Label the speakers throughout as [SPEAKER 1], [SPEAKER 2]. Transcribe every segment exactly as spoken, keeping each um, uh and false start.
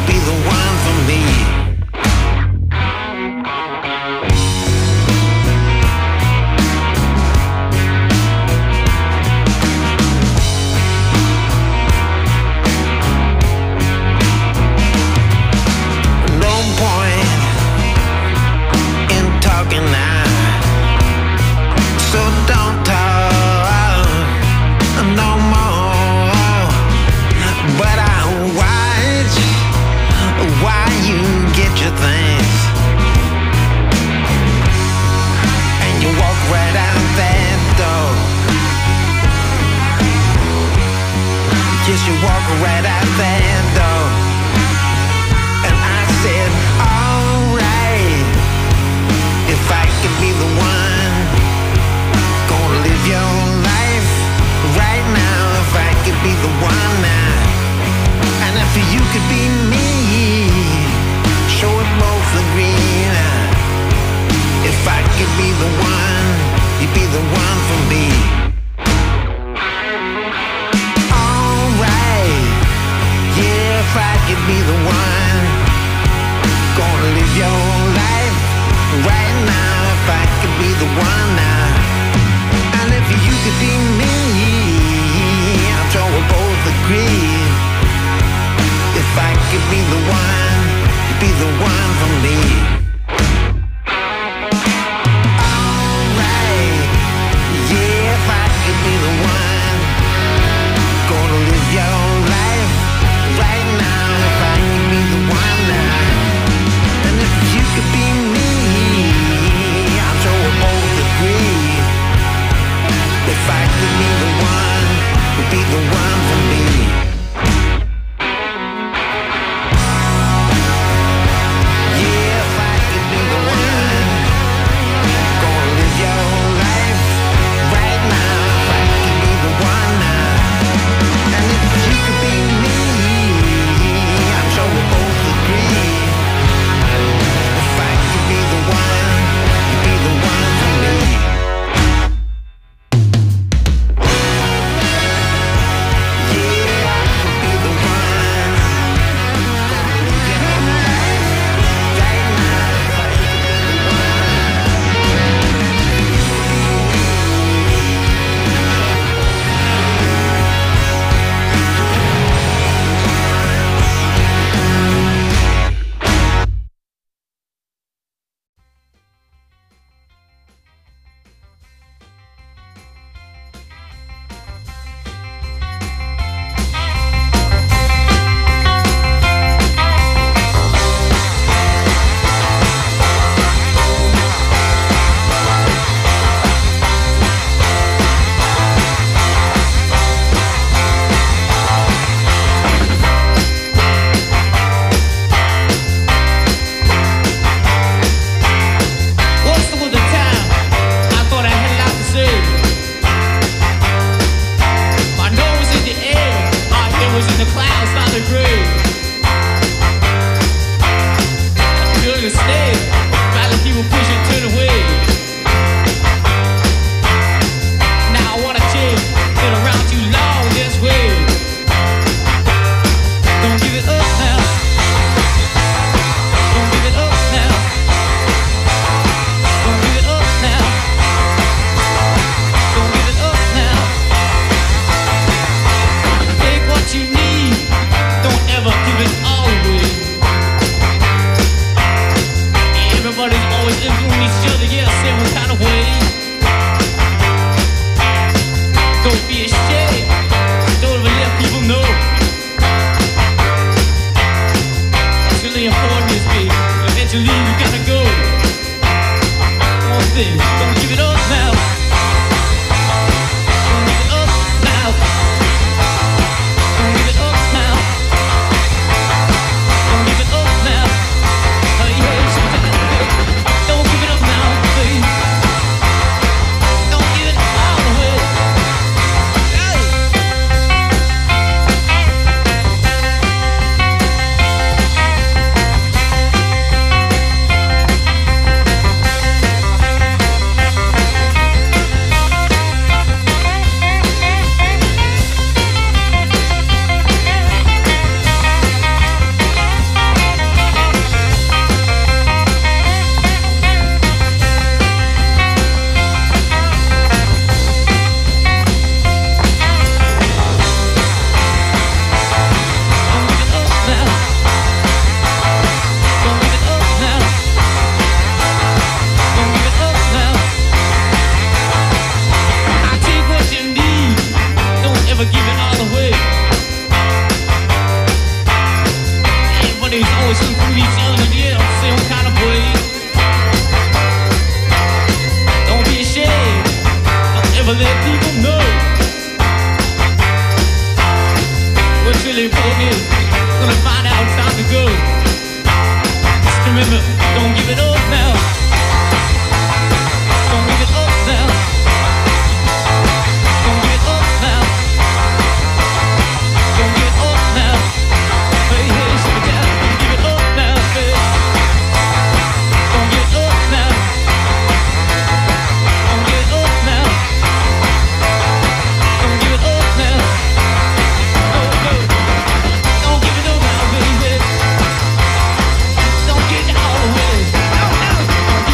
[SPEAKER 1] be the one for me. No point in talking now, so don't talk no more. But I watch why you get your things, and you walk right out that door. Yes, you walk right out that door. And I said, alright, if I could be the one, gonna live your life right now. If I could be the one now, and if you could be me, show it both agree now. If I could be the one, you'd be the one for me. Alright, yeah, if I could be the one, gonna live your life right now. If I could be the one now, and if you could be me, I'm sure we'll both agree. If I could be the one, you'd be the one for me. Alright, yeah, if I could be the one, gonna live your life right now. If I could be the one now, and if you could be me, I'm sure we'll both agree. If I could be the one, you'd be the one for me. Yeah, if I could be the one, gonna live your life right now. If I could be the one now, and if you could be me, I'm sure we'll both agree. If I could be the one, you'd be the one for me.
[SPEAKER 2] Don't it's really broken. Gonna find out time to go. Just remember, don't give it up now. Don't give it up now. Don't give it up now. Don't give it up now. Hey, hey, slow down. Don't give it up now, hey. Don't give it up now. Don't give it up now. Don't give it up now. Oh, no. Don't give it up now, baby. Don't get all the way. No, no.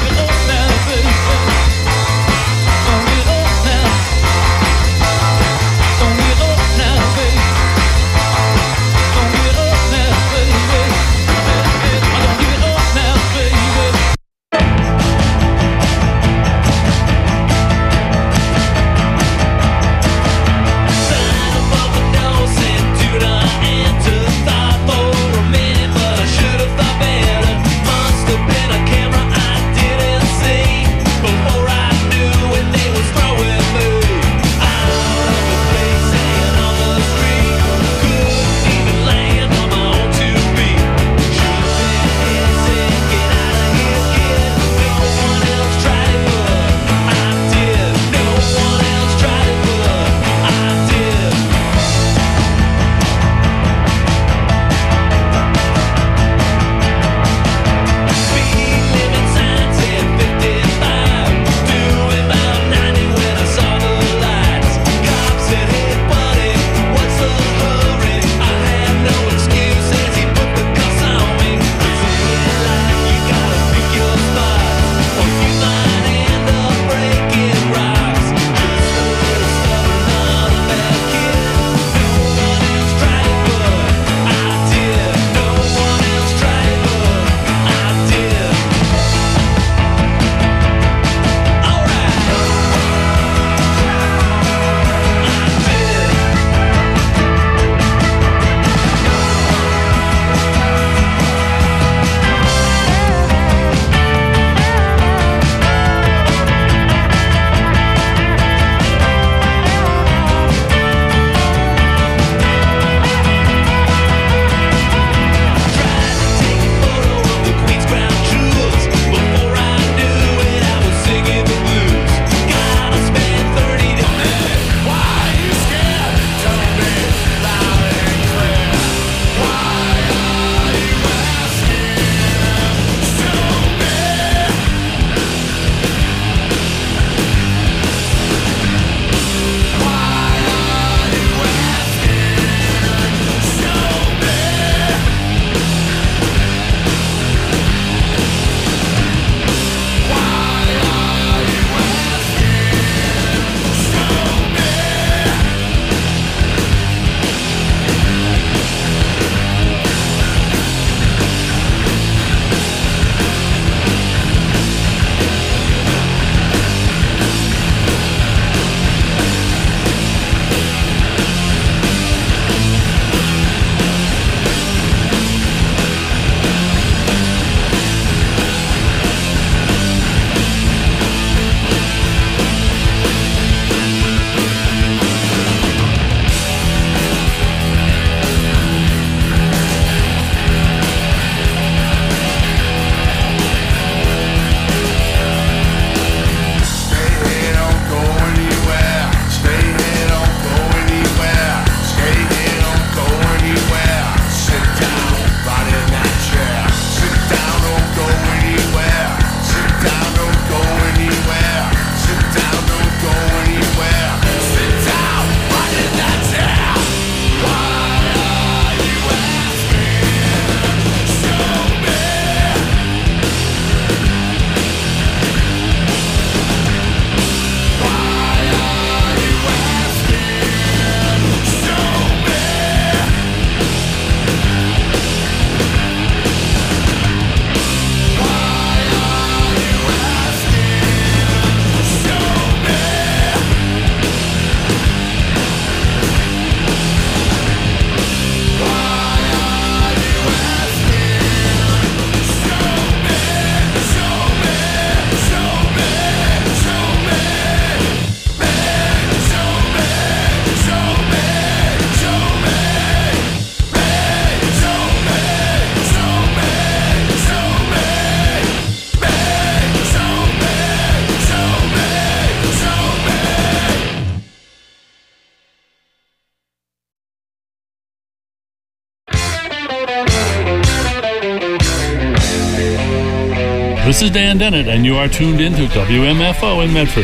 [SPEAKER 3] This is Dan Dennett, and you are tuned into W M F O in Medford.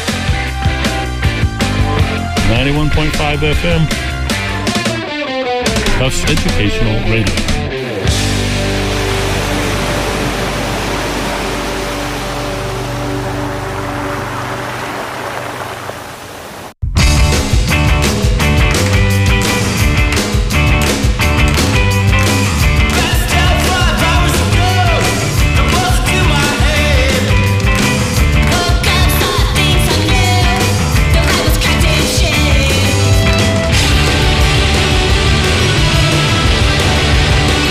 [SPEAKER 3] ninety-one point five F M. Tufts Educational Radio.
[SPEAKER 4] Shame.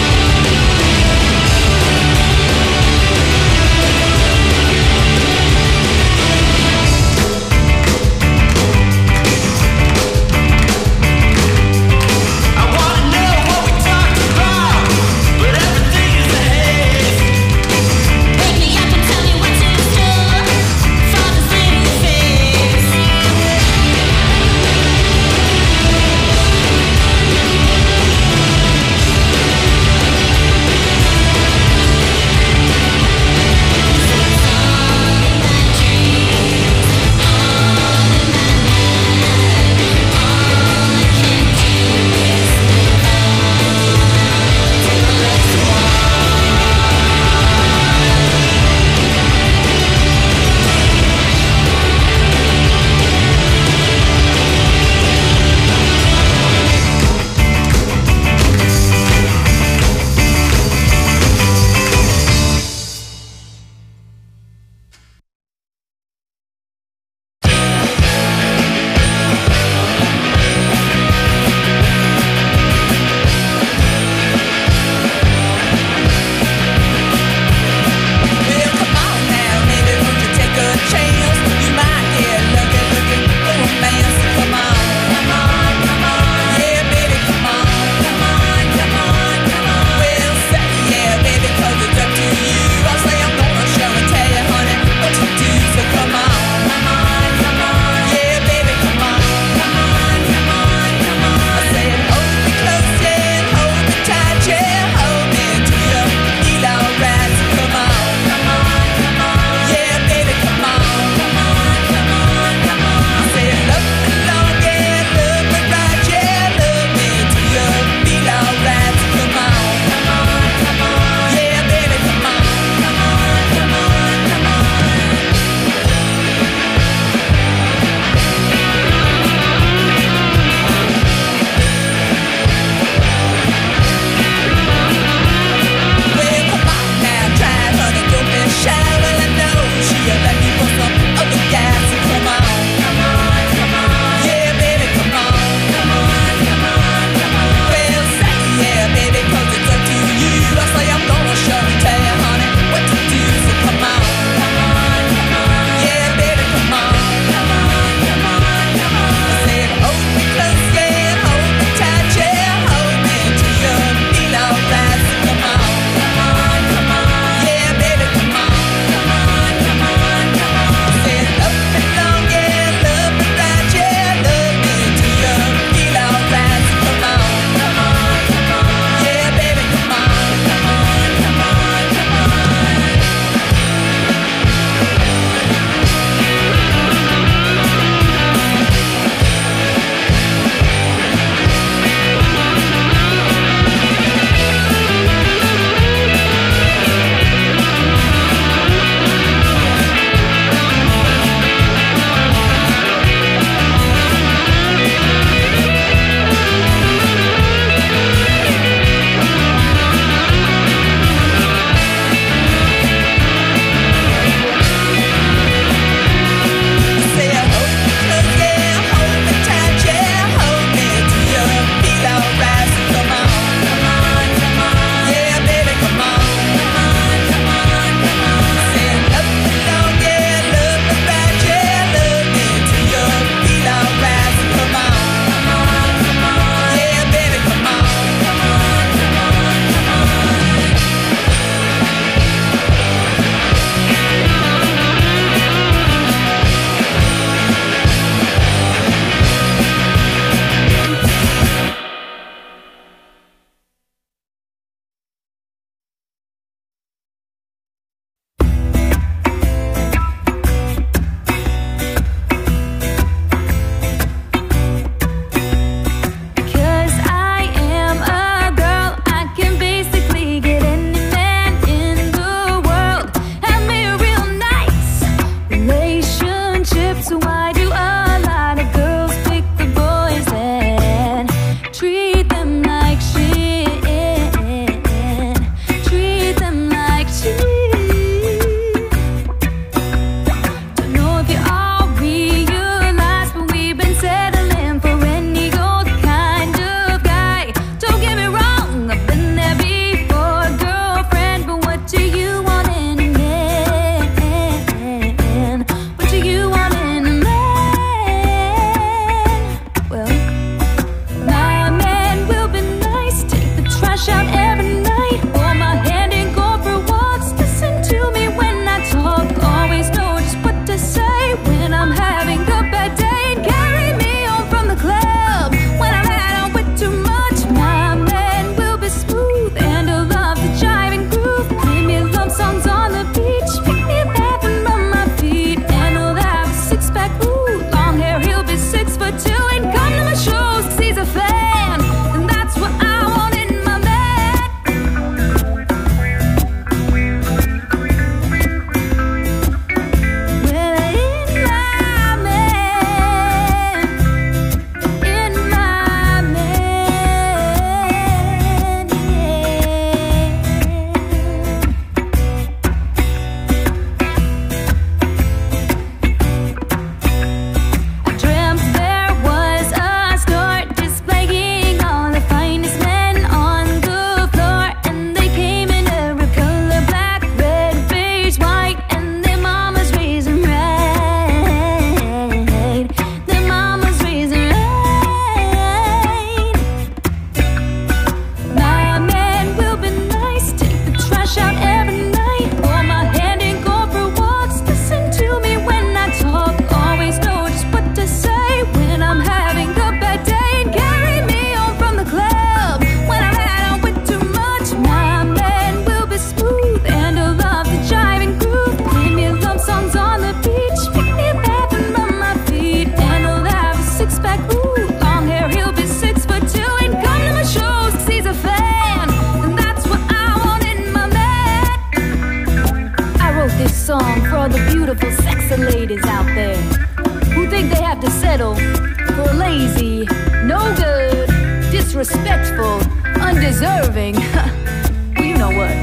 [SPEAKER 4] beautiful, sexy ladies out there who think they have to settle for a lazy, no good, disrespectful, undeserving. Well, you know what?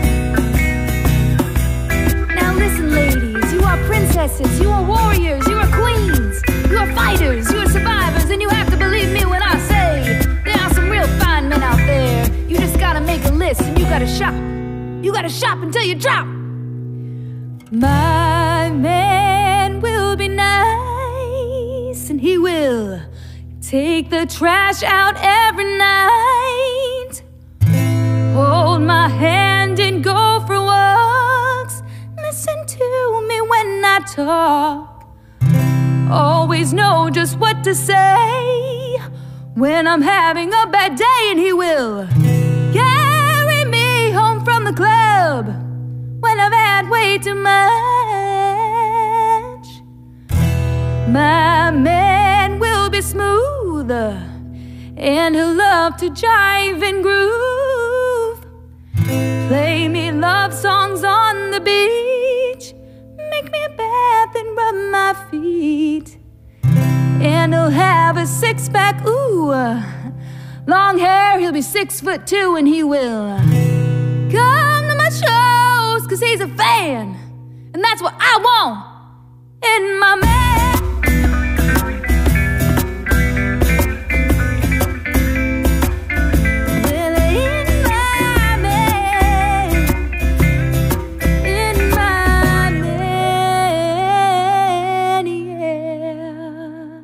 [SPEAKER 4] Now listen, ladies, you are princesses, you are warriors, you are queens, you are fighters, you are survivors, and you have to believe me when I say there are some real fine men out there. You just gotta make a list and you gotta shop. You gotta shop until you drop. My man will be nice, and he will take the trash out every night, hold my hand and go for walks, listen to me when I talk, always know just what to say when I'm having a bad day, and he will carry me home from the club when I've had way too much. My man will be smooth, and he'll love to jive and groove, play me love songs on the beach, make me a bath and rub my feet, and he'll have a six-pack, ooh, long hair, he'll be six foot two, and he will come to my shows, cause he's a fan, and that's what I want in my man. Well, in my man, in my man, yeah.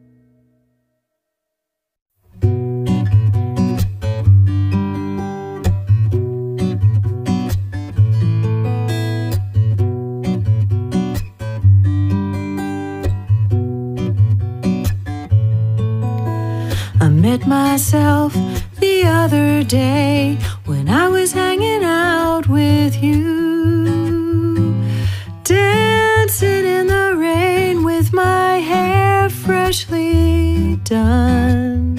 [SPEAKER 4] I met myself the other day when I was hanging out with you, dancing in the rain with my hair freshly done.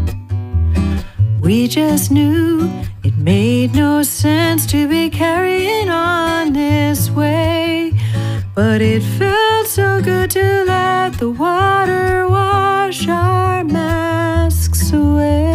[SPEAKER 4] We just knew it made no sense to be carrying on this way, but it felt so good to let the water wash our masks away.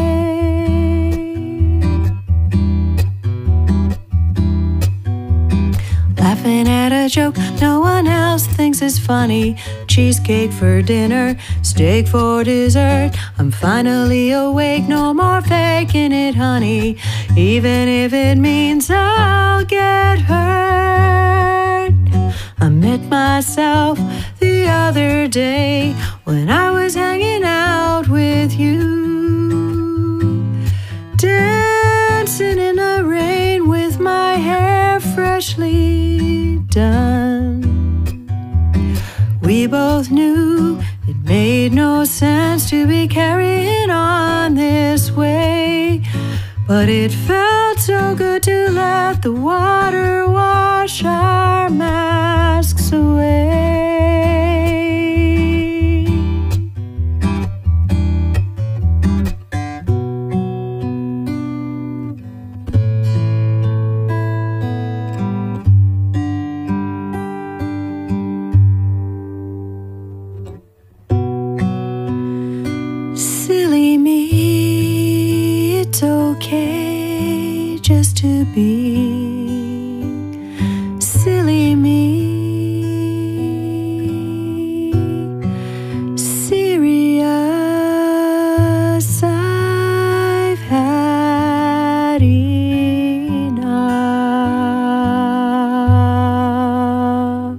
[SPEAKER 4] Laughing at a joke no one else thinks is funny, cheesecake for dinner, steak for dessert. I'm finally awake, no more faking it, honey, even if it means I'll get hurt. I met myself the other day when I was hanging out with you, dancing in the rain with my hair freshly done. We both knew it made no sense to be carrying on this way, but it felt so good to let the water wash our masks away. Silly me, it's okay just to be silly me. Serious, I've had enough.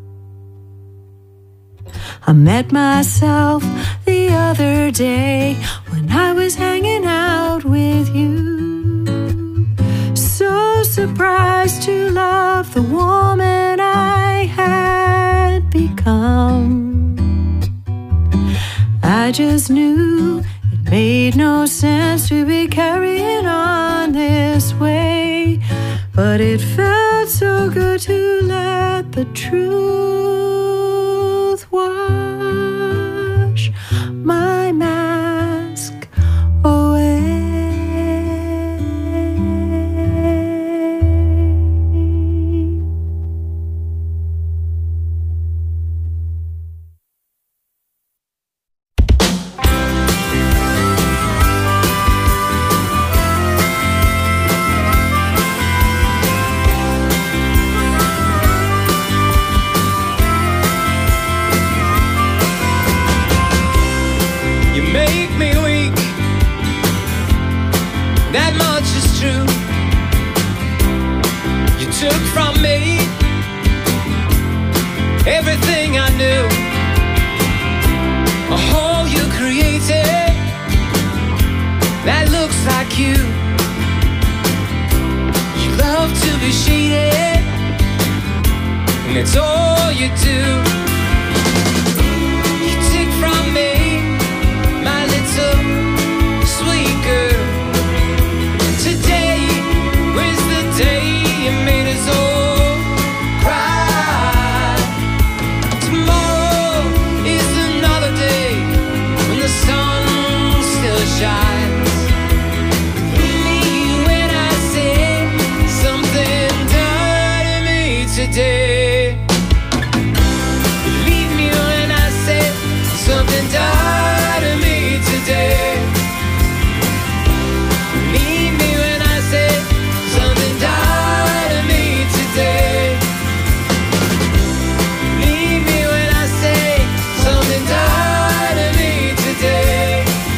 [SPEAKER 4] I met myself the other day when I was hanging out with you, so surprised to love the woman I had become. I just knew it made no sense to be carrying on this way, but it felt so good to let the truth wash my mask away.
[SPEAKER 5] true. You took from me everything I knew. A hole you created that looks like you. You love to be shaded, and it's all you do. You took from me my little sweet girl. Today was the day you made us all cry. Tomorrow is another day when the sun still shines. Believe me when I say something died in me today. Believe me when I say something died in me today. Believe me when I say something died in me today. Believe me when I say something died in me today.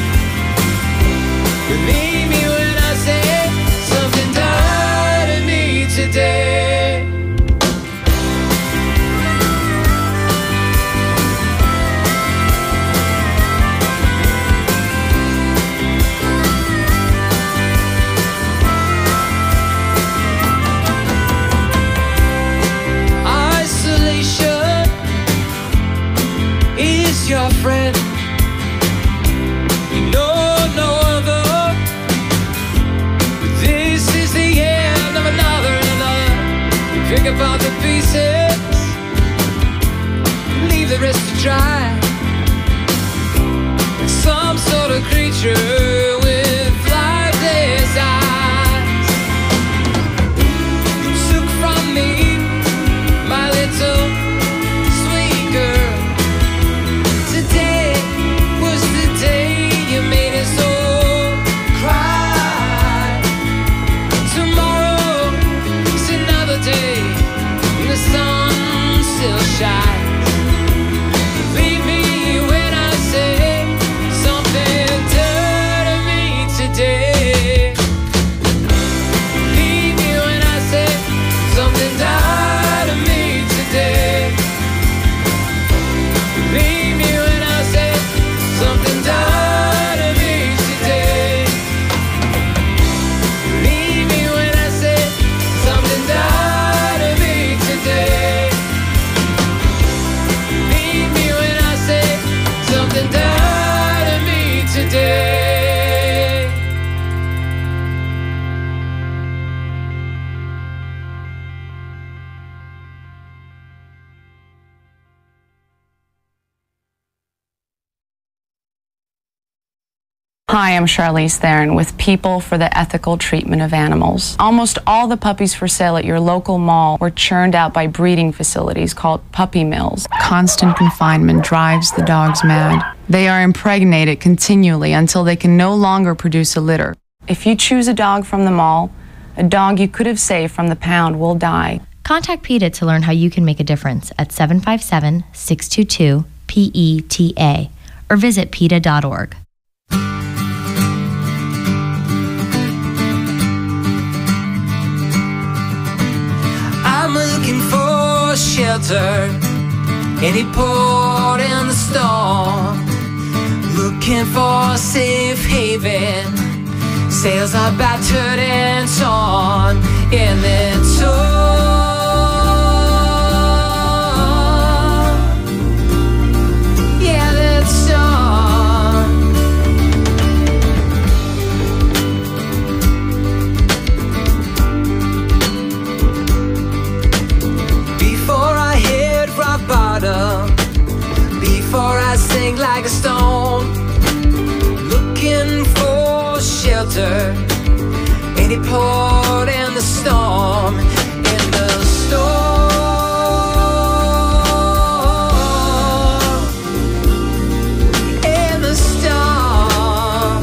[SPEAKER 5] Believe me when I say something died in me today. Isolation is your friend. You know no other. This is the end of another and another. You pick apart the pieces, leave the rest to dry. Some sort of creature with lifeless eyes. You took from me my little sweet girl. Today was the day you made us all cry. Tomorrow is another day when the sun still shines. Believe me when I say something died in me today. Believe me when I say something died in me today. Believe me when I say something died in me today. Believe me when I say something died in me today. Believe me when I say something died in me today.
[SPEAKER 6] Hi, I'm Charlize Theron with People for the Ethical Treatment of Animals. Almost all the puppies for sale at your local mall were churned out by breeding facilities called puppy mills. Constant confinement drives the dogs mad. They are impregnated continually until they can no longer produce a litter. If you choose a dog from the mall, a dog you could have saved from the pound will die.
[SPEAKER 7] Contact PETA to learn how you can make a difference at seven five seven, six two two, P E T A or visit PETA dot org.
[SPEAKER 5] I'm looking for shelter, any port in the storm. Looking for a safe haven. Sails are battered and torn in the storm. Yeah, that storm. Before I hit rock bottom, before I sink like a stone, looking for shelter, any port in the storm, in the storm, in the storm.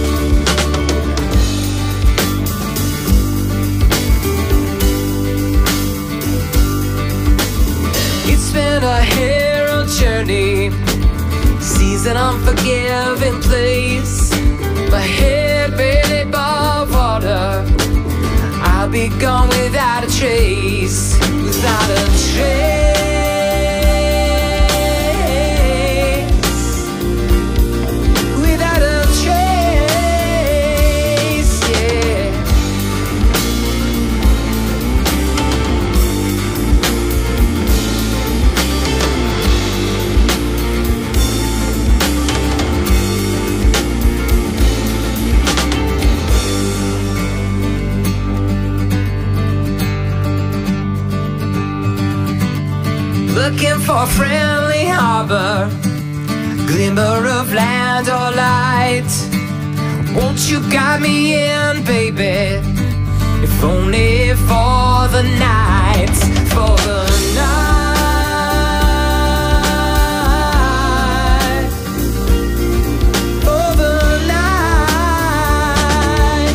[SPEAKER 5] It's been a hero journey, seas an unforgiving place. My head barely above water, I'll be gone without a trace, without a trace, without a trace, yeah. Looking for a friendly harbor, glimmer of land or light. Won't you guide me in, baby? If only for the night, for the night, for the night.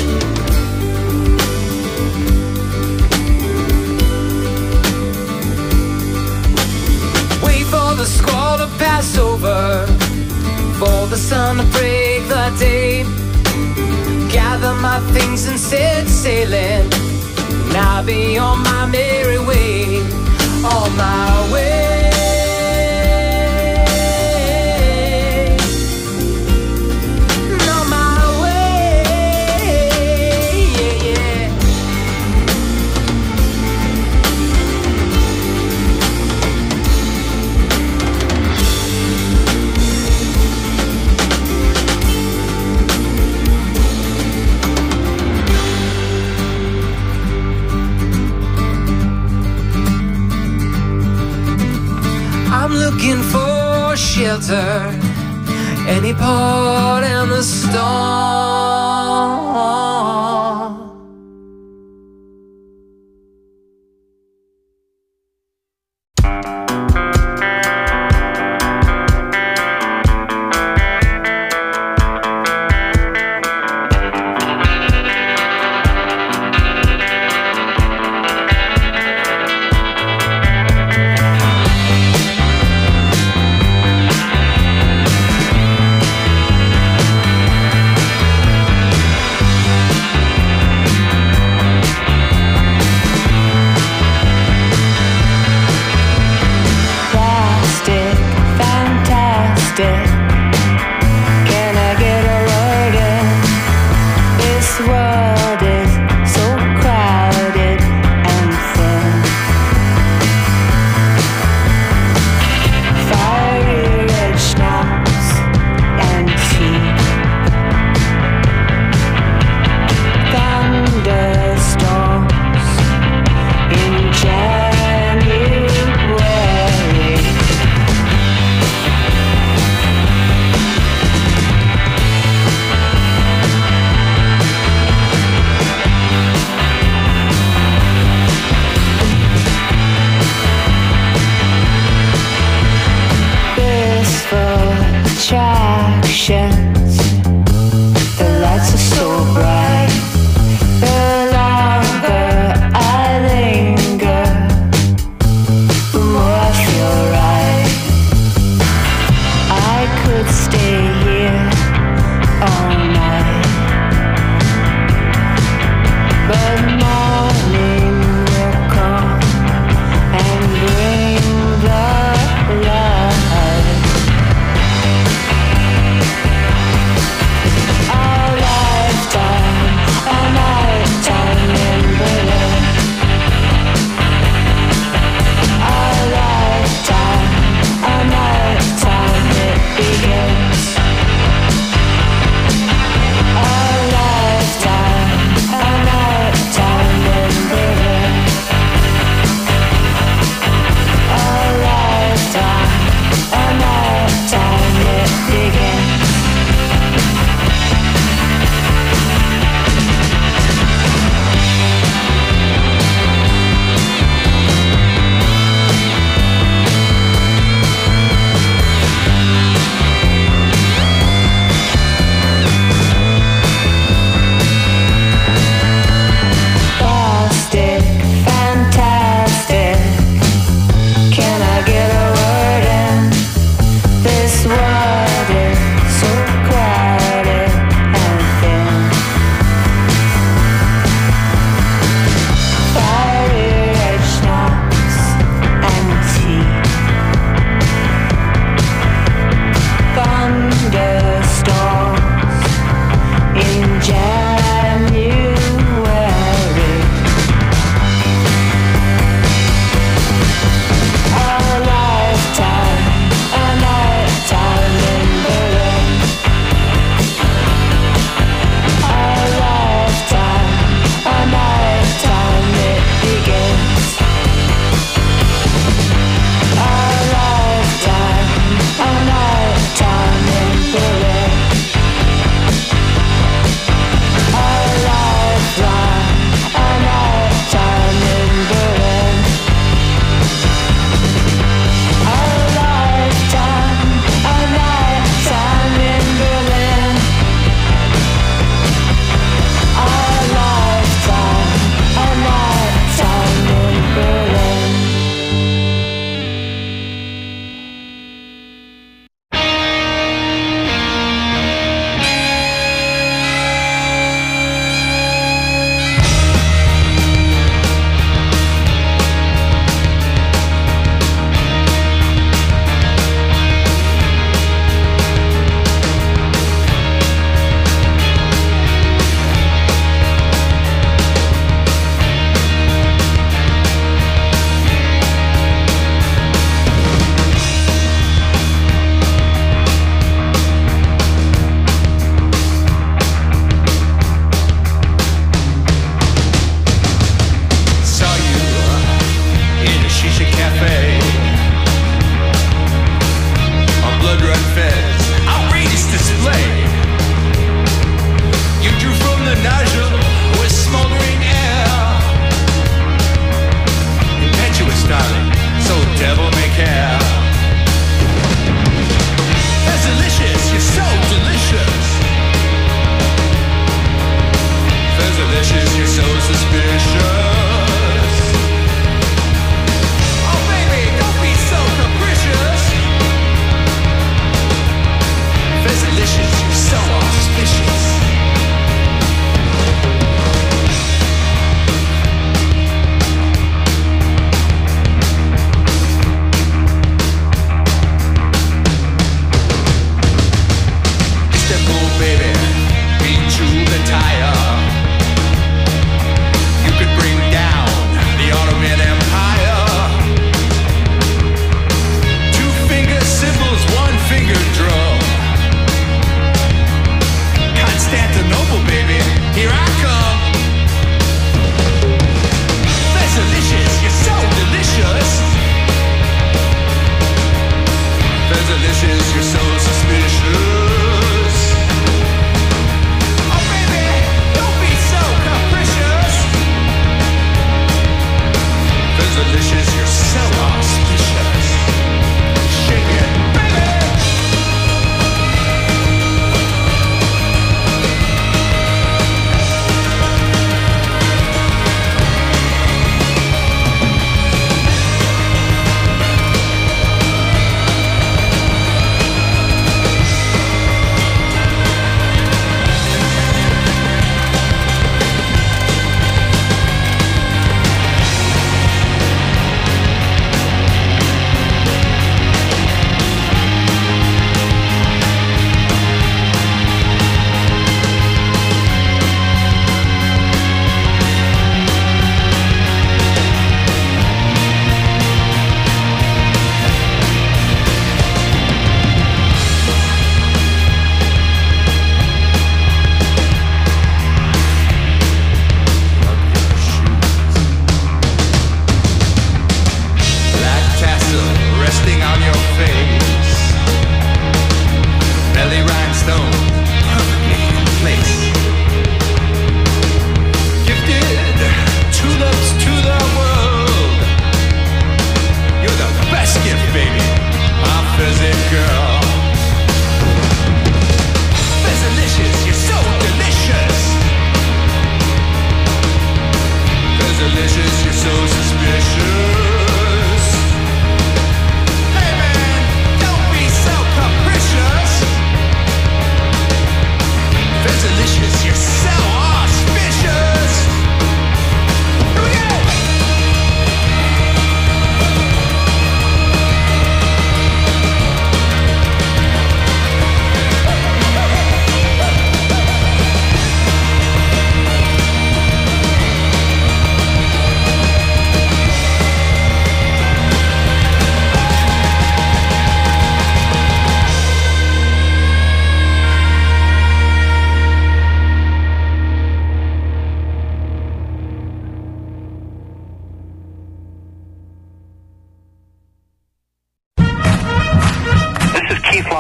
[SPEAKER 5] Wait for the squall to pass over, for the sun to break the day. Gather my things and set sailing, and I'll be on my merry way, on my way, on my way, yeah, yeah. I'm looking for shelter, any port in the storm.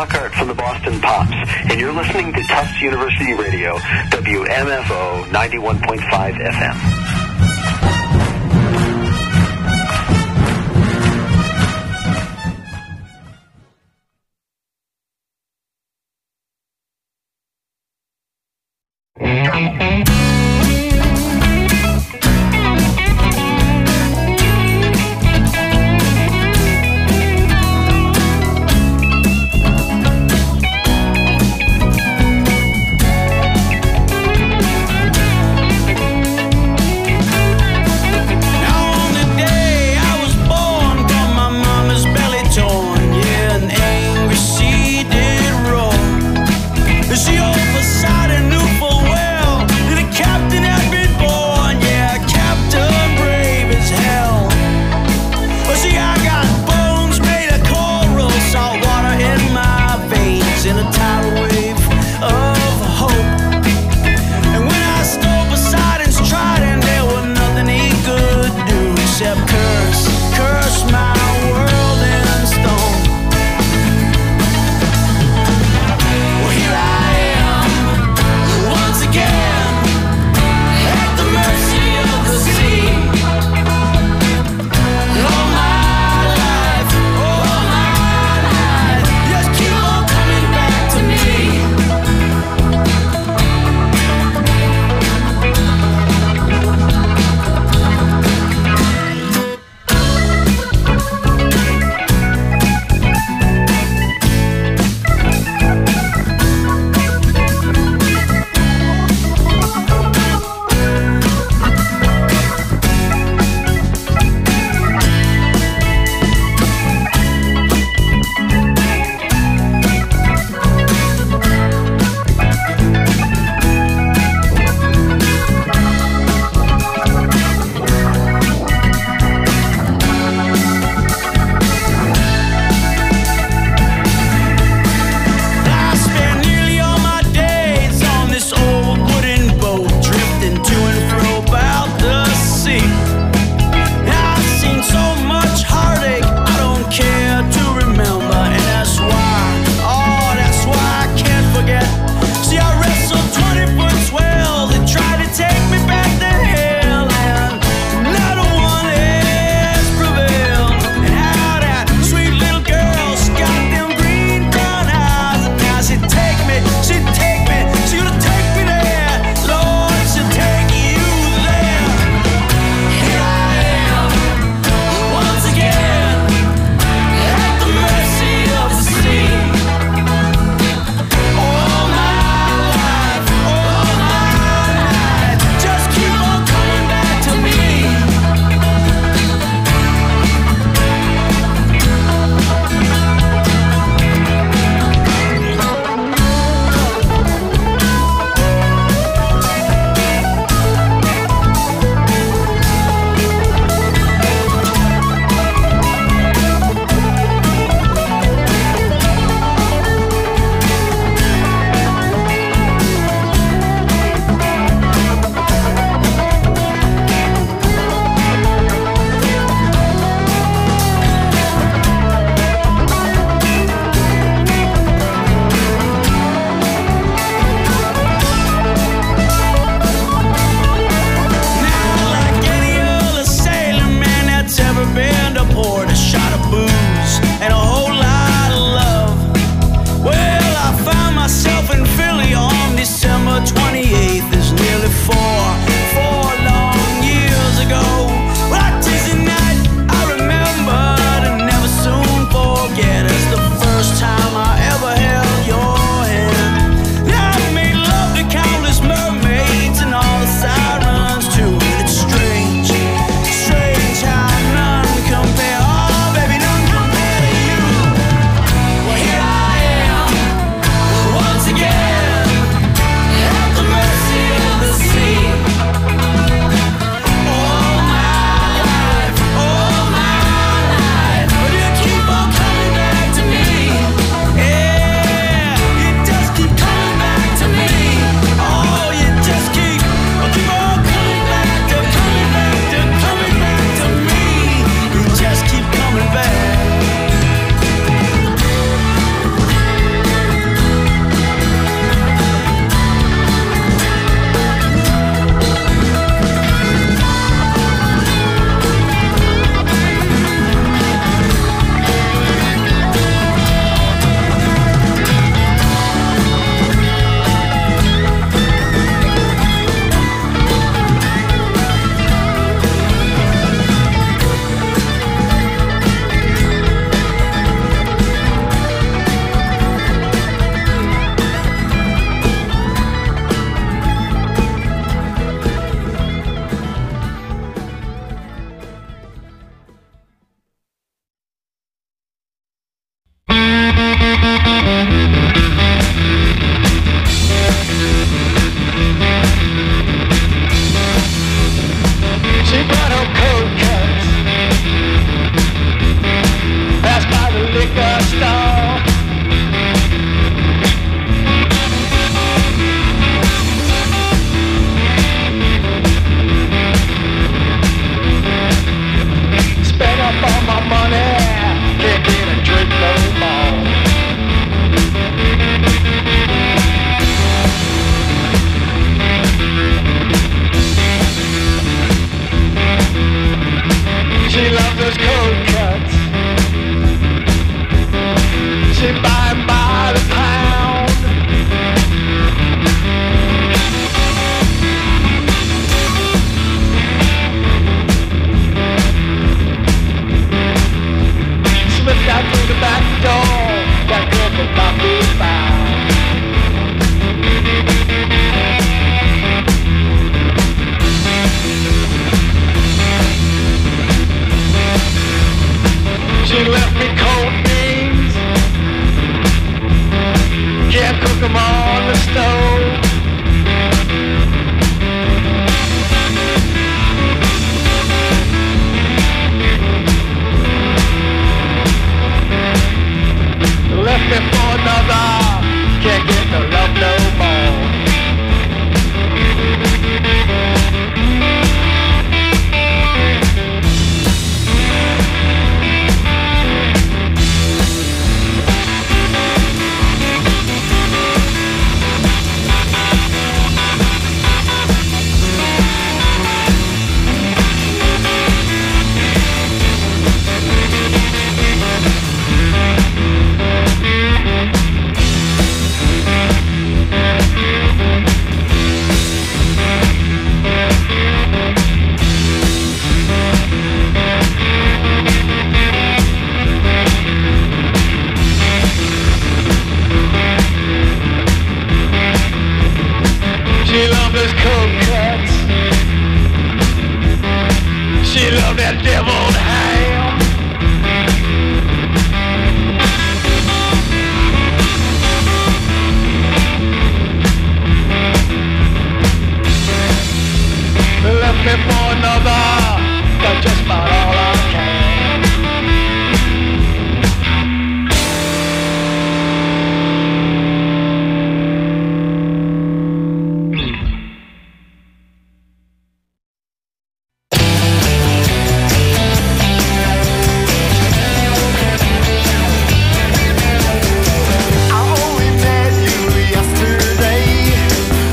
[SPEAKER 8] Lockhart from the Boston Pops, and you're listening to Tufts University Radio, W M F O ninety-one point five F M.
[SPEAKER 1] that deviled ham. They left me for another, that's just about all I can.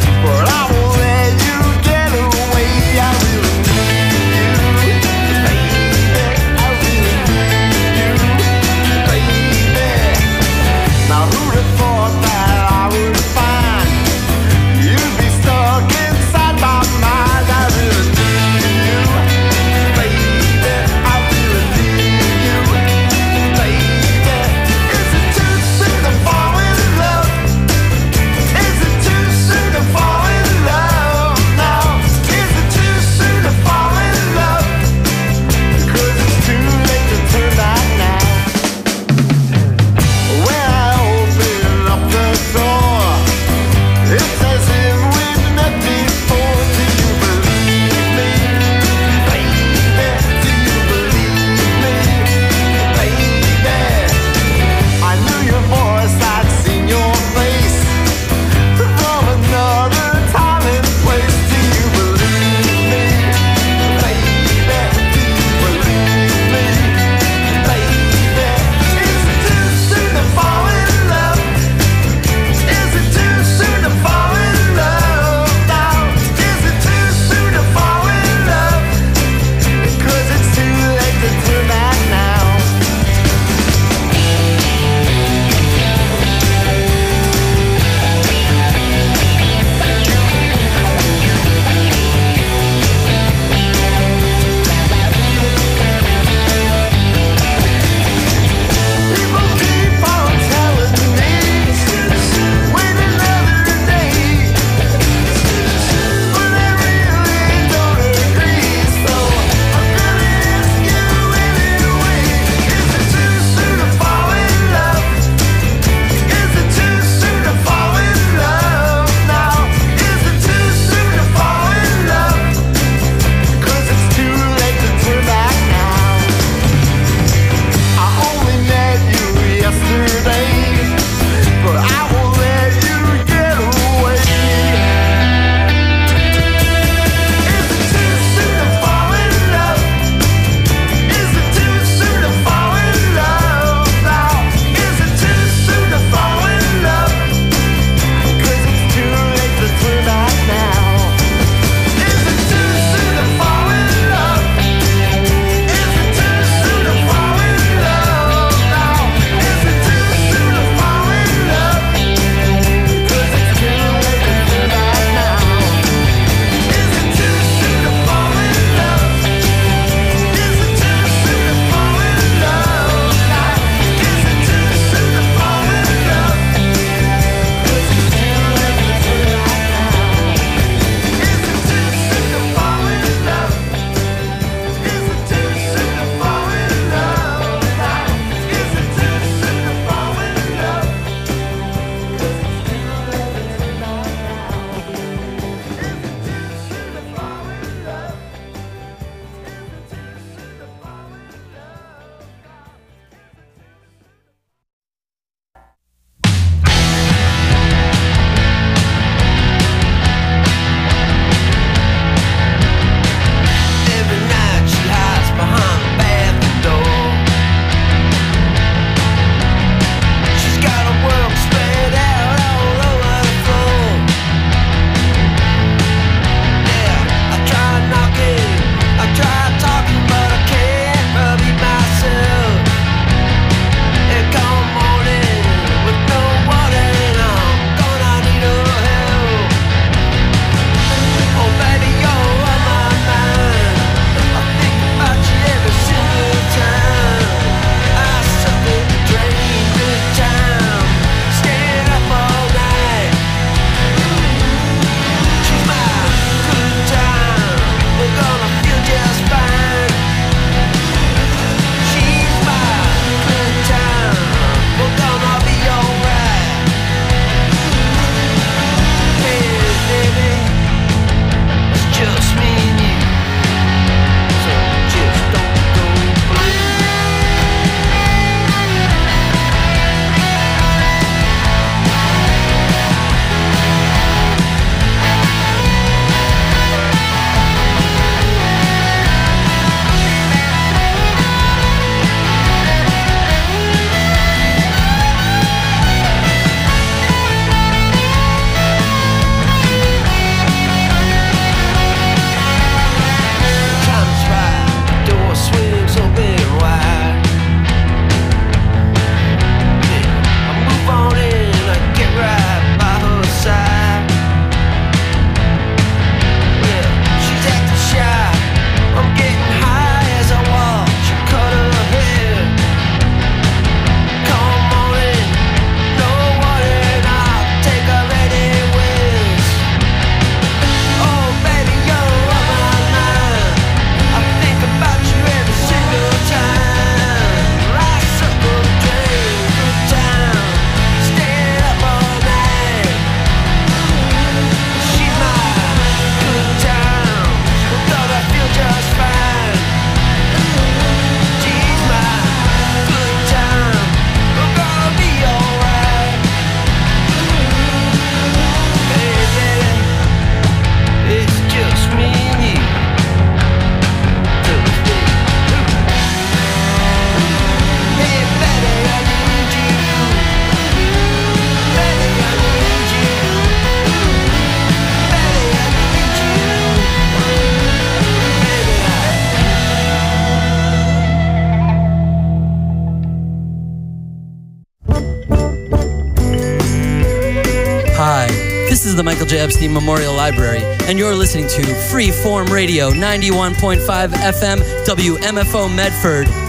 [SPEAKER 9] Baby the Michael J. Epstein Memorial Library, and you're listening to Freeform Radio, ninety-one point five F M, W M F O Medford.